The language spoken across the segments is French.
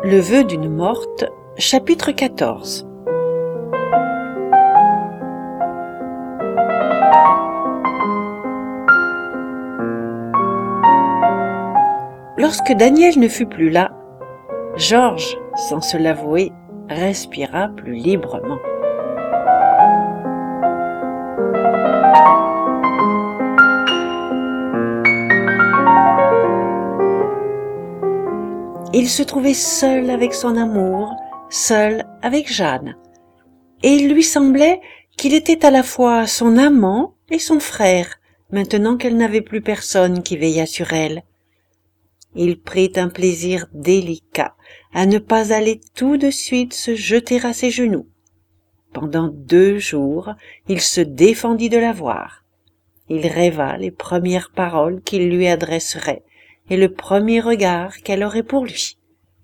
Le vœu d'une morte, chapitre 14. Lorsque Daniel ne fut plus là, Georges, sans se l'avouer, respira plus librement. Il se trouvait seul avec son amour, seul avec Jeanne, et il lui semblait qu'il était à la fois son amant et son frère, maintenant qu'elle n'avait plus personne qui veillât sur elle. Il prit un plaisir délicat à ne pas aller tout de suite se jeter à ses genoux. Pendant 2 jours, il se défendit de la voir. Il rêva les premières paroles qu'il lui adresserait et le premier regard qu'elle aurait pour lui.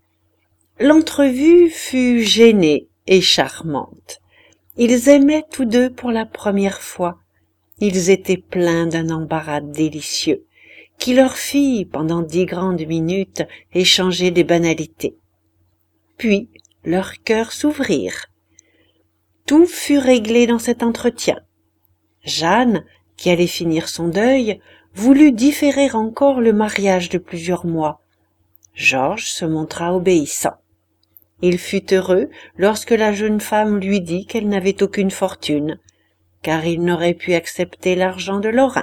L'entrevue fut gênée et charmante. Ils aimaient tous deux pour la première fois. Ils étaient pleins d'un embarras délicieux, qui leur fit, pendant 10 grandes minutes, échanger des banalités. Puis, leurs cœurs s'ouvrirent. Tout fut réglé dans cet entretien. Jeanne, qui allait finir son deuil, voulut différer encore le mariage de plusieurs mois. Georges se montra obéissant. Il fut heureux lorsque la jeune femme lui dit qu'elle n'avait aucune fortune, car il n'aurait pu accepter l'argent de Lorrain.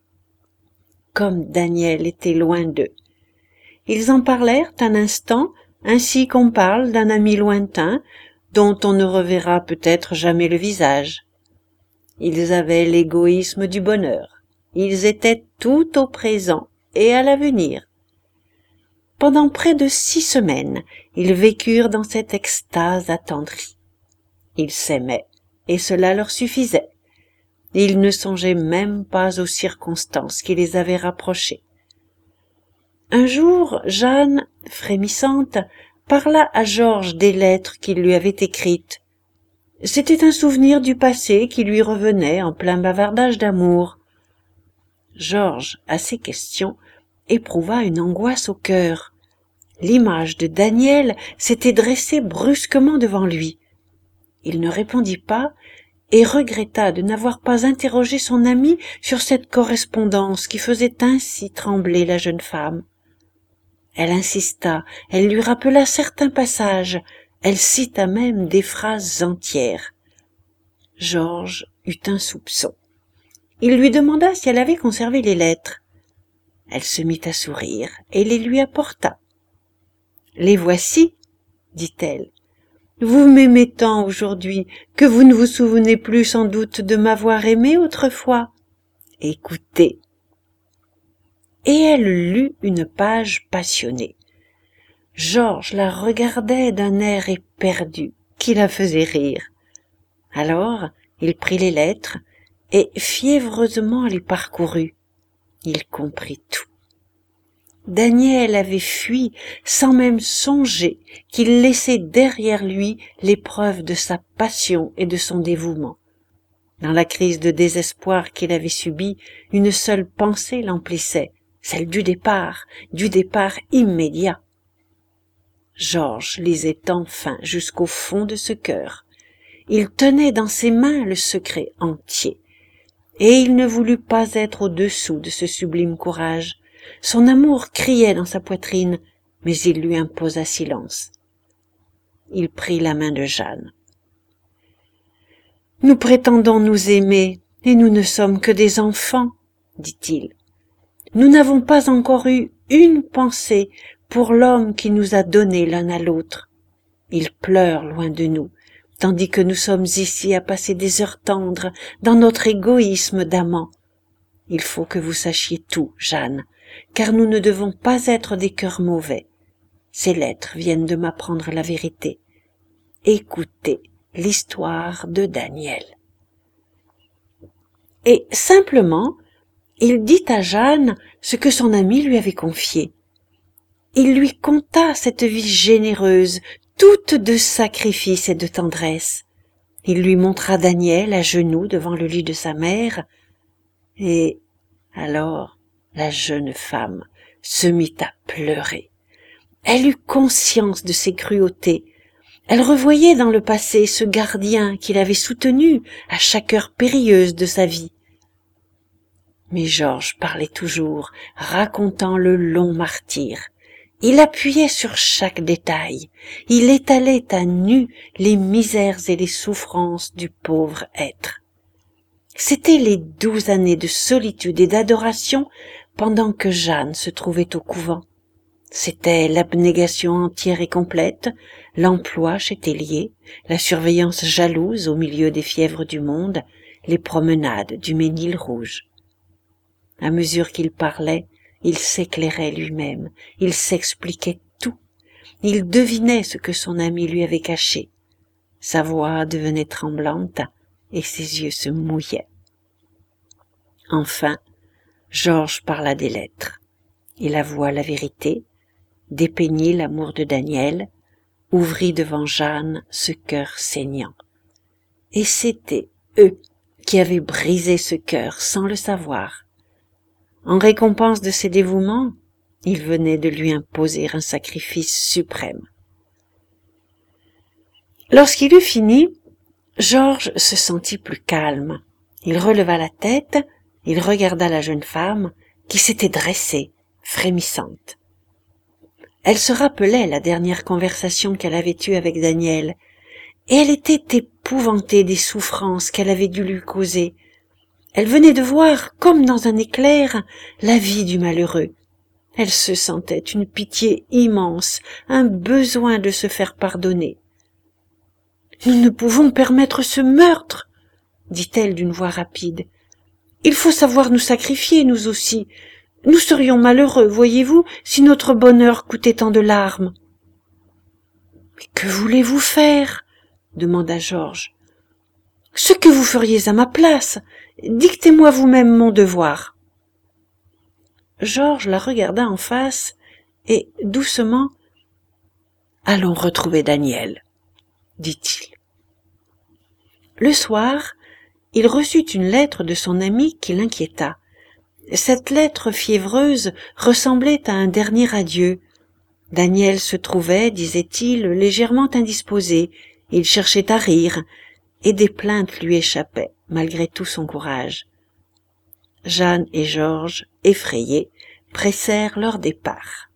Comme Daniel était loin d'eux. Ils en parlèrent un instant, ainsi qu'on parle d'un ami lointain, dont on ne reverra peut-être jamais le visage. Ils avaient l'égoïsme du bonheur. Ils étaient tout au présent et à l'avenir. Pendant près de 6 semaines, ils vécurent dans cette extase attendrie. Ils s'aimaient, et cela leur suffisait. Ils ne songeaient même pas aux circonstances qui les avaient rapprochés. Un jour, Jeanne, frémissante, parla à Georges des lettres qu'il lui avait écrites. C'était un souvenir du passé qui lui revenait en plein bavardage d'amour. Georges, à ces questions, éprouva une angoisse au cœur. L'image de Daniel s'était dressée brusquement devant lui. Il ne répondit pas et regretta de n'avoir pas interrogé son ami sur cette correspondance qui faisait ainsi trembler la jeune femme. Elle insista, elle lui rappela certains passages, elle cita même des phrases entières. Georges eut un soupçon. Il lui demanda si elle avait conservé les lettres. Elle se mit à sourire et les lui apporta. « Les voici, dit-elle. Vous m'aimez tant aujourd'hui que vous ne vous souvenez plus sans doute de m'avoir aimé autrefois. Écoutez. » Et elle lut une page passionnée. Georges la regardait d'un air éperdu qui la faisait rire. Alors il prit les lettres et fiévreusement les parcourut. Il comprit tout. Daniel avait fui sans même songer qu'il laissait derrière lui les preuves de sa passion et de son dévouement. Dans la crise de désespoir qu'il avait subie, une seule pensée l'emplissait, celle du départ immédiat. Georges lisait enfin jusqu'au fond de ce cœur. Il tenait dans ses mains le secret entier, et il ne voulut pas être au-dessous de ce sublime courage. Son amour criait dans sa poitrine, mais il lui imposa silence. Il prit la main de Jeanne. « Nous prétendons nous aimer, et nous ne sommes que des enfants, dit-il. Nous n'avons pas encore eu une pensée pour l'homme qui nous a donné l'un à l'autre. Il pleure loin de nous, tandis que nous sommes ici à passer des heures tendres dans notre égoïsme d'amants. Il faut que vous sachiez tout, Jeanne, car nous ne devons pas être des cœurs mauvais. Ces lettres viennent de m'apprendre la vérité. Écoutez l'histoire de Daniel. » Et simplement, il dit à Jeanne ce que son ami lui avait confié. Il lui conta cette vie généreuse, toute de sacrifice et de tendresse. Il lui montra Daniel à genoux devant le lit de sa mère, et alors la jeune femme se mit à pleurer. Elle eut conscience de ses cruautés. Elle revoyait dans le passé ce gardien qui l'avait soutenue à chaque heure périlleuse de sa vie. Mais Georges parlait toujours, racontant le long martyre. Il appuyait sur chaque détail. Il étalait à nu les misères et les souffrances du pauvre être. C'étaient les 12 années de solitude et d'adoration pendant que Jeanne se trouvait au couvent. C'était l'abnégation entière et complète, l'emploi chez Tellier, la surveillance jalouse au milieu des fièvres du monde, les promenades du Ménil-Rouge. À mesure qu'il parlait, il s'éclairait lui-même, il s'expliquait tout, il devinait ce que son ami lui avait caché. Sa voix devenait tremblante et ses yeux se mouillaient. Enfin, Georges parla des lettres. Il avoua la vérité, dépeignit l'amour de Daniel, ouvrit devant Jeanne ce cœur saignant. Et c'étaient eux qui avaient brisé ce cœur sans le savoir. En récompense de ses dévouements, il venait de lui imposer un sacrifice suprême. Lorsqu'il eut fini, Georges se sentit plus calme. Il releva la tête, il regarda la jeune femme qui s'était dressée, frémissante. Elle se rappelait la dernière conversation qu'elle avait eue avec Daniel, et elle était épouvantée des souffrances qu'elle avait dû lui causer. Elle venait de voir, comme dans un éclair, la vie du malheureux. Elle se sentait une pitié immense, un besoin de se faire pardonner. « Nous ne pouvons permettre ce meurtre, » dit-elle d'une voix rapide. « Il faut savoir nous sacrifier, nous aussi. Nous serions malheureux, voyez-vous, si notre bonheur coûtait tant de larmes. »« Mais que voulez-vous faire ?» demanda Georges. « Ce que vous feriez à ma place. Dictez-moi vous-même mon devoir. » Georges la regarda en face et, doucement, « Allons retrouver Daniel, » dit-il. Le soir, il reçut une lettre de son ami qui l'inquiéta. Cette lettre fiévreuse ressemblait à un dernier adieu. Daniel se trouvait, disait-il, légèrement indisposé. Il cherchait à rire, et des plaintes lui échappaient, malgré tout son courage. Jeanne et Georges, effrayés, pressèrent leur départ.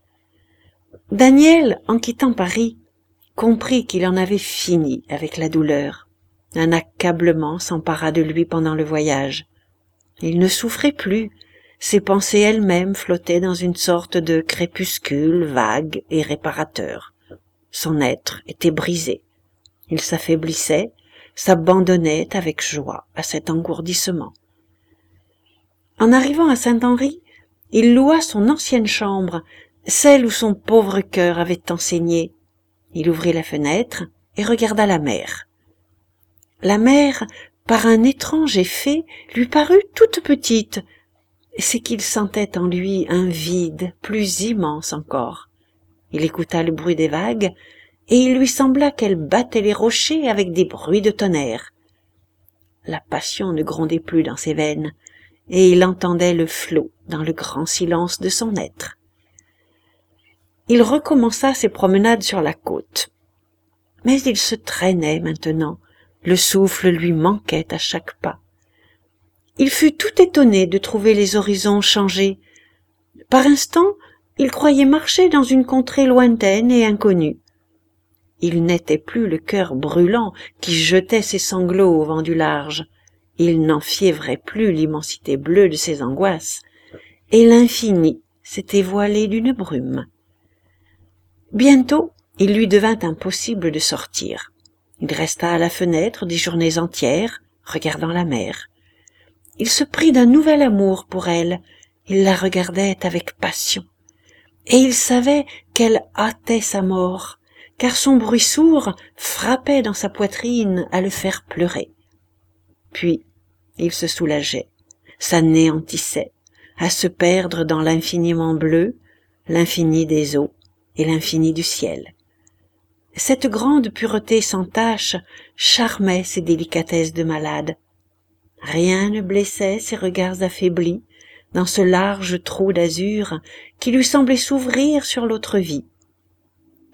Daniel, en quittant Paris, comprit qu'il en avait fini avec la douleur. Un accablement s'empara de lui pendant le voyage. Il ne souffrait plus, ses pensées elles-mêmes flottaient dans une sorte de crépuscule vague et réparateur. Son être était brisé. Il s'affaiblissait, s'abandonnait avec joie à cet engourdissement. En arrivant à Saint-Henri, il loua son ancienne chambre, celle où son pauvre cœur avait tant saigné. Il ouvrit la fenêtre et regarda la mer. La mer, par un étrange effet, lui parut toute petite. C'est qu'il sentait en lui un vide plus immense encore. Il écouta le bruit des vagues, et il lui sembla qu'elles battaient les rochers avec des bruits de tonnerre. La passion ne grondait plus dans ses veines, et il entendait le flot dans le grand silence de son être. Il recommença ses promenades sur la côte. Mais il se traînait maintenant, le souffle lui manquait à chaque pas. Il fut tout étonné de trouver les horizons changés. Par instants, il croyait marcher dans une contrée lointaine et inconnue. Il n'était plus le cœur brûlant qui jetait ses sanglots au vent du large. Il n'enfiévrait plus l'immensité bleue de ses angoisses, et l'infini s'était voilé d'une brume. Bientôt, il lui devint impossible de sortir. Il resta à la fenêtre des journées entières, regardant la mer. Il se prit d'un nouvel amour pour elle, il la regardait avec passion, et il savait qu'elle hâtait sa mort, car son bruit sourd frappait dans sa poitrine à le faire pleurer. Puis, il se soulageait, s'anéantissait, à se perdre dans l'infiniment bleu, l'infini des eaux et l'infini du ciel. Cette grande pureté sans tache charmait ses délicatesses de malade. Rien ne blessait ses regards affaiblis dans ce large trou d'azur qui lui semblait s'ouvrir sur l'autre vie.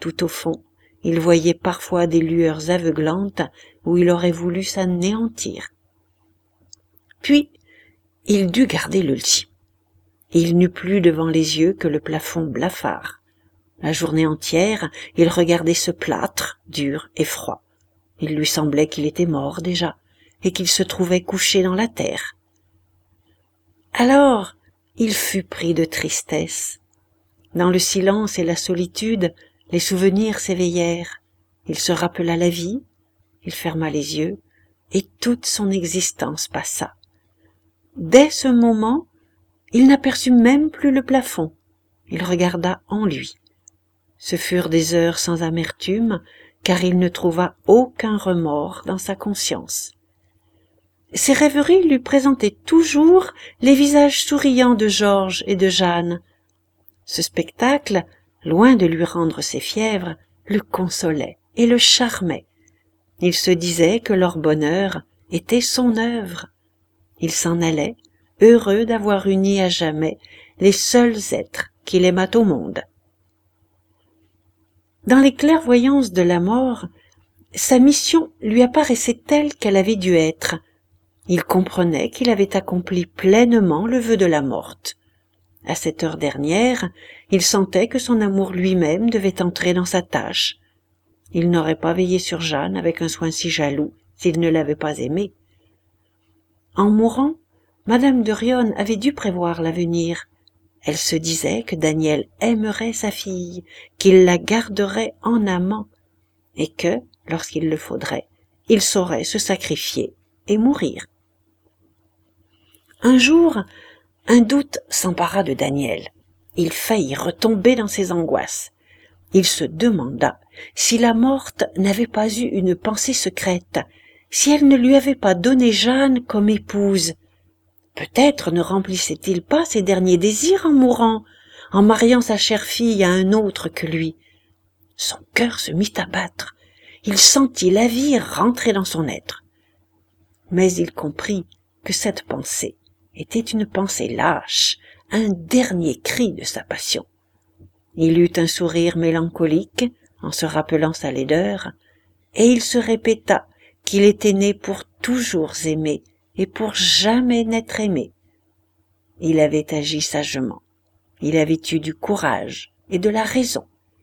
tout au fond, il voyait parfois des lueurs aveuglantes où il aurait voulu s'anéantir. Puis, il dut garder le lit. Il n'eut plus devant les yeux que le plafond blafard. La journée entière, il regardait ce plâtre, dur et froid. Il lui semblait qu'il était mort déjà, et qu'il se trouvait couché dans la terre. Alors, il fut pris de tristesse. Dans le silence et la solitude, les souvenirs s'éveillèrent. Il se rappela la vie, il ferma les yeux, et toute son existence passa. Dès ce moment, il n'aperçut même plus le plafond. Il regarda en lui. Ce furent des heures sans amertume, car il ne trouva aucun remords dans sa conscience. Ses rêveries lui présentaient toujours les visages souriants de Georges et de Jeanne. Ce spectacle, loin de lui rendre ses fièvres, le consolait et le charmait. Il se disait que leur bonheur était son œuvre. Il s'en allait, heureux d'avoir uni à jamais les seuls êtres qu'il aimât au monde. Dans les clairvoyances de la mort, sa mission lui apparaissait telle qu'elle avait dû être. Il comprenait qu'il avait accompli pleinement le vœu de la morte. À cette heure dernière, il sentait que son amour lui-même devait entrer dans sa tâche. Il n'aurait pas veillé sur Jeanne avec un soin si jaloux s'il ne l'avait pas aimée. En mourant, Madame de Rion avait dû prévoir l'avenir. Elle se disait que Daniel aimerait sa fille, qu'il la garderait en amant, et que, lorsqu'il le faudrait, il saurait se sacrifier et mourir. Un jour, un doute s'empara de Daniel. Il faillit retomber dans ses angoisses. Il se demanda si la morte n'avait pas eu une pensée secrète, si elle ne lui avait pas donné Jeanne comme épouse. Peut-être ne remplissait-il pas ses derniers désirs en mourant, en mariant sa chère fille à un autre que lui. Son cœur se mit à battre. Il sentit la vie rentrer dans son être. Mais il comprit que cette pensée était une pensée lâche, un dernier cri de sa passion. Il eut un sourire mélancolique en se rappelant sa laideur, et il se répéta qu'il était né pour toujours aimer et pour jamais n'être aimé. Il avait agi sagement, il avait eu du courage et de la raison.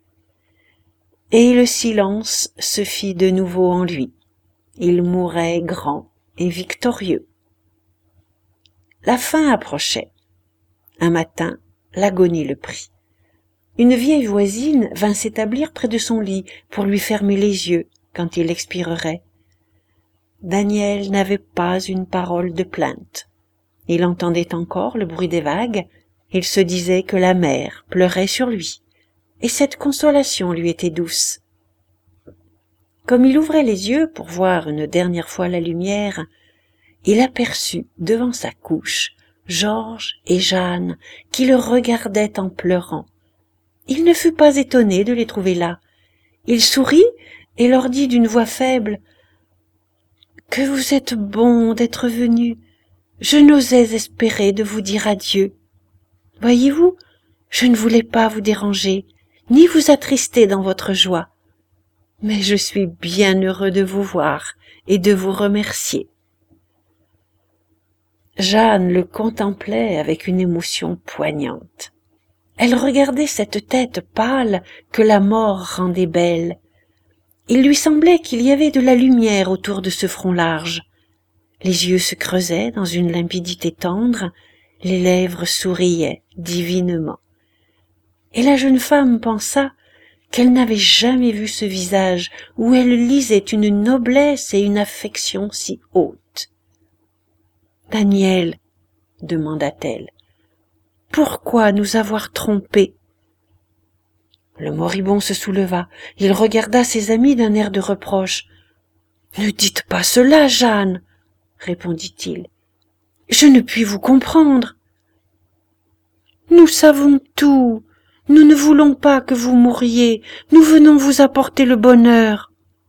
Et le silence se fit de nouveau en lui. Il mourait grand et victorieux. La fin approchait. Un matin, l'agonie le prit. Une vieille voisine vint s'établir près de son lit pour lui fermer les yeux quand il expirerait. Daniel n'avait pas une parole de plainte. Il entendait encore le bruit des vagues, il se disait que la mer pleurait sur lui, et cette consolation lui était douce. Comme il ouvrait les yeux pour voir une dernière fois la lumière, il aperçut devant sa couche Georges et Jeanne qui le regardaient en pleurant. Il ne fut pas étonné de les trouver là. Il sourit et leur dit d'une voix faible « Que vous êtes bons d'être venus. Je n'osais espérer de vous dire adieu. Voyez-vous, je ne voulais pas vous déranger, ni vous attrister dans votre joie. Mais je suis bien heureux de vous voir et de vous remercier. » Jeanne le contemplait avec une émotion poignante. Elle regardait cette tête pâle que la mort rendait belle. Il lui semblait qu'il y avait de la lumière autour de ce front large. Les yeux se creusaient dans une limpidité tendre, les lèvres souriaient divinement. Et la jeune femme pensa qu'elle n'avait jamais vu ce visage où elle lisait une noblesse et une affection si hautes. « Daniel, demanda-t-elle, pourquoi nous avoir trompés ?» Le moribond se souleva, il regarda ses amis d'un air de reproche. « Ne dites pas cela, Jeanne, répondit-il. Je ne puis vous comprendre. Nous savons tout. Nous ne voulons pas que vous mouriez. Nous venons vous apporter le bonheur.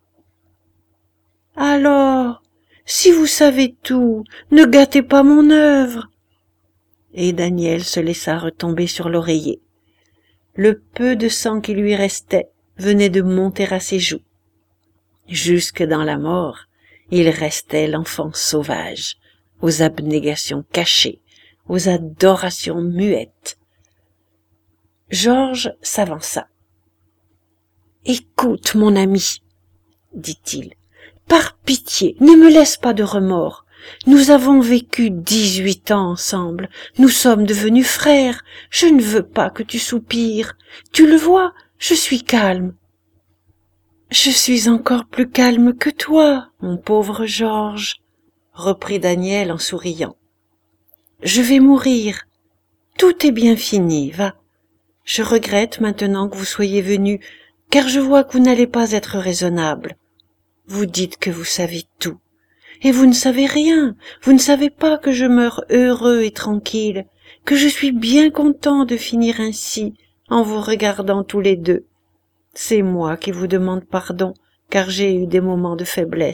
Alors, si vous savez tout, ne gâtez pas mon œuvre. Et Daniel se laissa retomber sur l'oreiller. Le peu de sang qui lui restait venait de monter à ses joues. Jusque dans la mort, il restait l'enfant sauvage, aux abnégations cachées, aux adorations muettes. Georges s'avança. « Écoute, mon ami, dit-il, par pitié, ne me laisse pas de remords. Nous avons vécu 18 ans ensemble, nous sommes devenus frères, je ne veux pas que tu soupires. Tu le vois, je suis calme. » « Je suis encore plus calme que toi, mon pauvre Georges, reprit Daniel en souriant. Je vais mourir. Tout est bien fini, va. Je regrette maintenant que vous soyez venu, car je vois que vous n'allez pas être raisonnable. Vous dites que vous savez tout, et vous ne savez rien, vous ne savez pas que je meurs heureux et tranquille, que je suis bien content de finir ainsi, en vous regardant tous les deux. C'est moi qui vous demande pardon, car j'ai eu des moments de faiblesse. »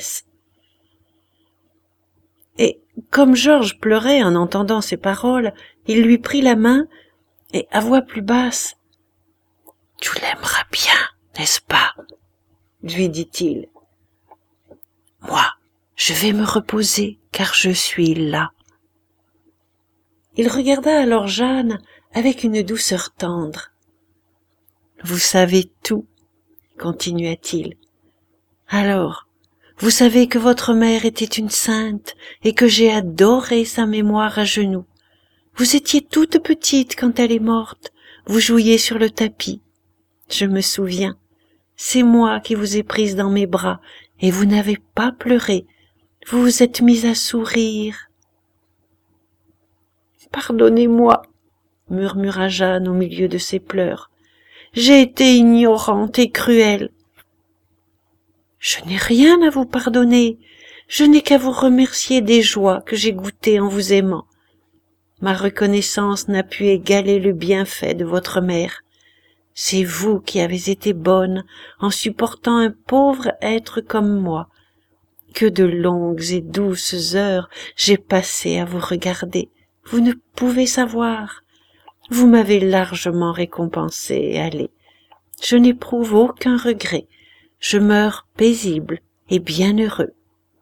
Et comme Georges pleurait en entendant ces paroles, il lui prit la main et, à voix plus basse, « Tu l'aimeras bien, n'est-ce pas ?» lui dit-il. « Moi, je vais me reposer, car je suis là. » Il regarda alors Jeanne avec une douceur tendre. « Vous savez tout, » continua-t-il. « Alors, vous savez que votre mère était une sainte et que j'ai adoré sa mémoire à genoux. Vous étiez toute petite quand elle est morte, vous jouiez sur le tapis. Je me souviens, c'est moi qui vous ai prise dans mes bras et vous n'avez pas pleuré, vous vous êtes mise à sourire. »« Pardonnez-moi, » murmura Jeanne au milieu de ses pleurs. « J'ai été ignorante et cruelle. » « Je n'ai rien à vous pardonner, je n'ai qu'à vous remercier des joies que j'ai goûtées en vous aimant. Ma reconnaissance n'a pu égaler le bienfait de votre mère. C'est vous qui avez été bonne en supportant un pauvre être comme moi. Que de longues et douces heures j'ai passées à vous regarder, vous ne pouvez savoir. Vous m'avez largement récompensée, allez. Je n'éprouve aucun regret. Je meurs paisible et bien heureux. »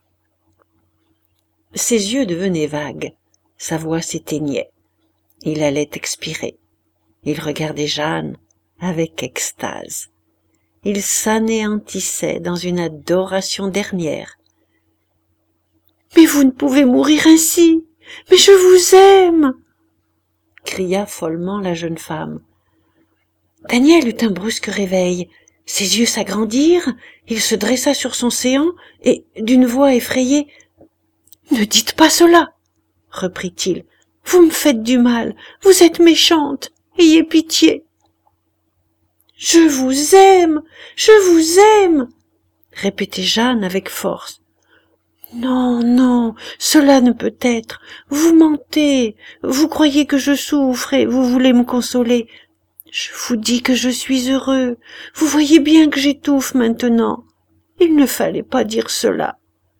Ses yeux devenaient vagues, sa voix s'éteignait. Il allait expirer. Il regardait Jeanne avec extase. Il s'anéantissait dans une adoration dernière. « Mais vous ne pouvez mourir ainsi! Mais je vous aime !» cria follement la jeune femme. Daniel eut un brusque réveil. Ses yeux s'agrandirent, il se dressa sur son séant et, d'une voix effrayée, « Ne dites pas cela, » reprit-il. « Vous me faites du mal, vous êtes méchante, ayez pitié. »« Je vous aime, je vous aime !» répétait Jeanne avec force. « Non, non, cela ne peut être, vous mentez, vous croyez que je souffre et vous voulez me consoler. Je vous dis que je suis heureux, vous voyez bien que j'étouffe maintenant. Il ne fallait pas dire cela. »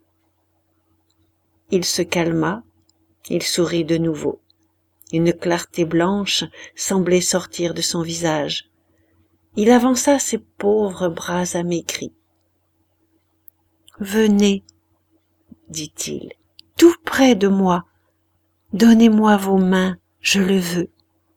Il se calma, il sourit de nouveau. Une clarté blanche semblait sortir de son visage. Il avança ses pauvres bras amaigris. « Venez, dit-il, tout près de moi. Donnez-moi vos mains, je le veux. »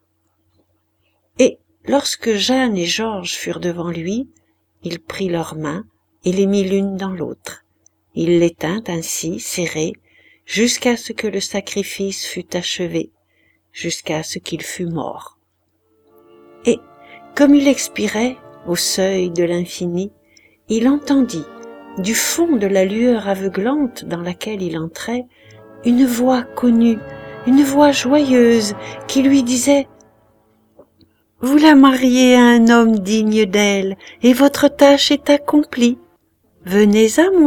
Et lorsque Jeanne et Georges furent devant lui, il prit leurs mains et les mit l'une dans l'autre. Il les tint ainsi, serrées, jusqu'à ce que le sacrifice fût achevé, jusqu'à ce qu'il fût mort. Et, comme il expirait, au seuil de l'infini, il entendit, du fond de la lueur aveuglante dans laquelle il entrait, une voix connue, une voix joyeuse qui lui disait « Vous la mariez à un homme digne d'elle, et votre tâche est accomplie. Venez à moi. »